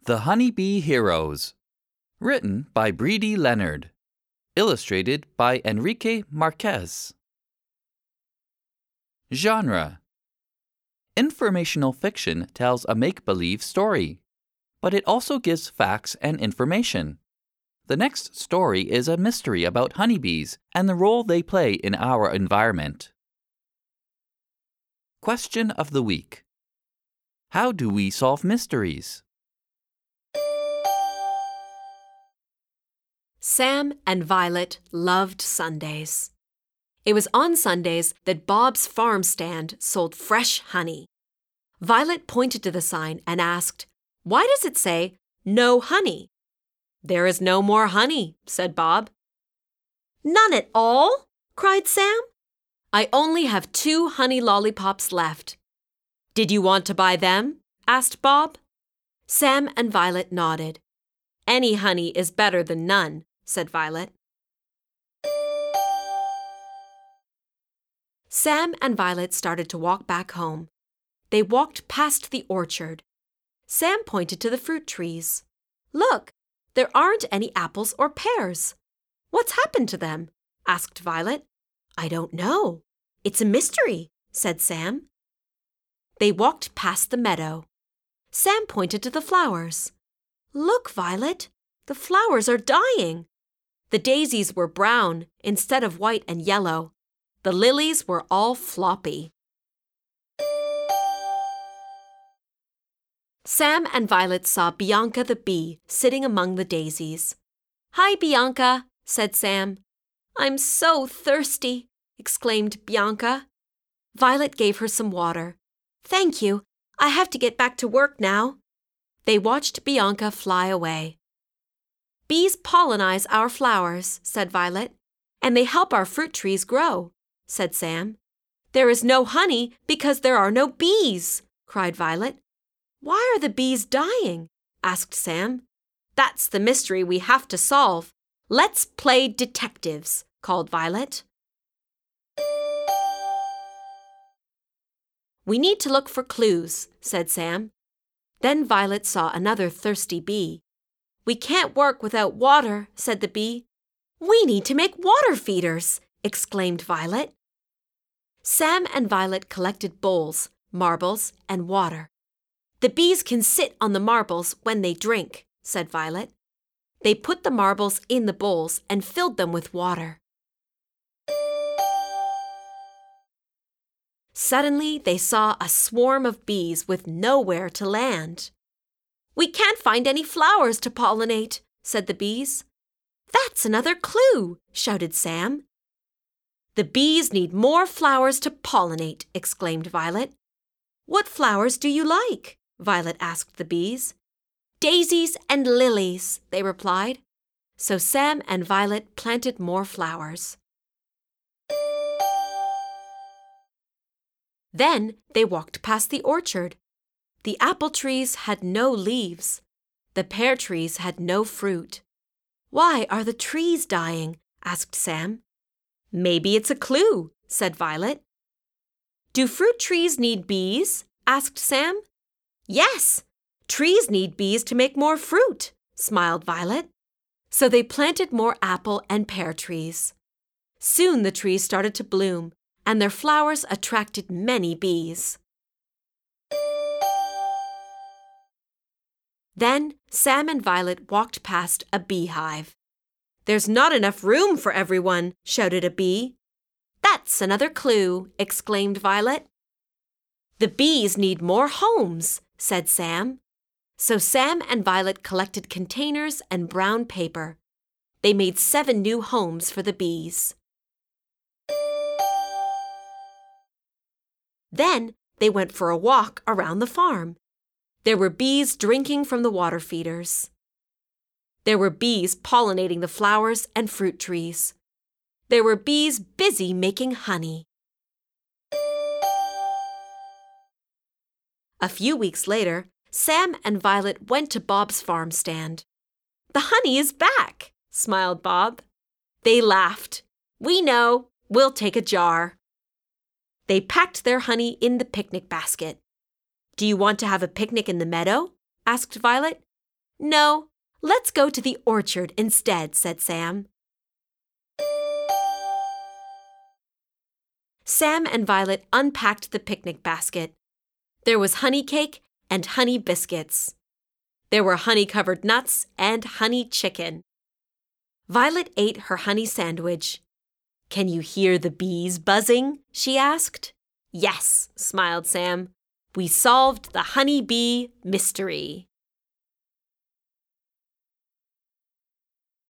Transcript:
The Honeybee Heroes. Written by Brede Leonard. Illustrated by Enrique Marquez. Genre: Informational fiction tells a make-believe story, but it also gives facts and information. The next story is a mystery about honeybees and the role they play in our environment. Question of the week: How do we solve mysteries? Sam and Violet loved Sundays. It was on Sundays that Bob's farm stand sold fresh honey. Violet pointed to the sign and asked, "Why does it say, 'No honey'?" "There is no more honey," said Bob. "None at all?" cried Sam. "I only have 2 honey lollipops left." "Did you want to buy them?" asked Bob. Sam and Violet nodded. "Any honey is better than none," said Violet. Sam and Violet started to walk back home. They walked past the orchard. Sam pointed to the fruit trees. "Look, there aren't any apples or pears." "What's happened to them?" asked Violet. "I don't know. It's a mystery," said Sam. They walked past the meadow. Sam pointed to the flowers. "Look, Violet, the flowers are dying." The daisies were brown instead of white and yellow. The lilies were all floppy. Sam and Violet saw Bianca the bee sitting among the daisies. "Hi, Bianca," said Sam. "I'm so thirsty," exclaimed Bianca. Violet gave her some water. "Thank you. I have to get back to work now." They watched Bianca fly away. "Bees pollinize our flowers," said Violet, "and they help our fruit trees grow," said Sam. "There is no honey because there are no bees," cried Violet. "Why are the bees dying?" asked Sam. "That's the mystery we have to solve. Let's play detectives," called Violet. "We need to look for clues," said Sam. Then Violet saw another thirsty bee. "We can't work without water," said the bee. "We need to make water feeders," exclaimed Violet. Sam and Violet collected bowls, marbles, and water. "The bees can sit on the marbles when they drink," said Violet. They put the marbles in the bowls and filled them with water. Suddenly, they saw a swarm of bees with nowhere to land. "We can't find any flowers to pollinate," said the bees. "That's another clue," shouted Sam. "The bees need more flowers to pollinate," exclaimed Violet. "What flowers do you like?" Violet asked the bees. "Daisies and lilies," they replied. So Sam and Violet planted more flowers. Then they walked past the orchard. The apple trees had no leaves. The pear trees had no fruit. "Why are the trees dying?" asked Sam. "Maybe it's a clue," said Violet. "Do fruit trees need bees?" asked Sam. "Yes, trees need bees to make more fruit," smiled Violet. So they planted more apple and pear trees. Soon the trees started to bloom, and their flowers attracted many bees. Then Sam and Violet walked past a beehive. "There's not enough room for everyone," shouted a bee. "That's another clue," exclaimed Violet. "The bees need more homes," said Sam. So Sam and Violet collected containers and brown paper. They made 7 new homes for the bees. Then they went for a walk around the farm. There were bees drinking from the water feeders. There were bees pollinating the flowers and fruit trees. There were bees busy making honey. A few weeks later, Sam and Violet went to Bob's farm stand. "The honey is back," smiled Bob. They laughed. "We know. We'll take a jar." They packed their honey in the picnic basket. "Do you want to have a picnic in the meadow?" asked Violet. No, let's go to the orchard instead, said Sam. Sam and Violet unpacked the picnic basket. There was honey cake and honey biscuits. There were honey-covered nuts and honey chicken. Violet ate her honey sandwich. Can you hear the bees buzzing? She asked. Yes, smiled Sam. We solved the honey bee mystery.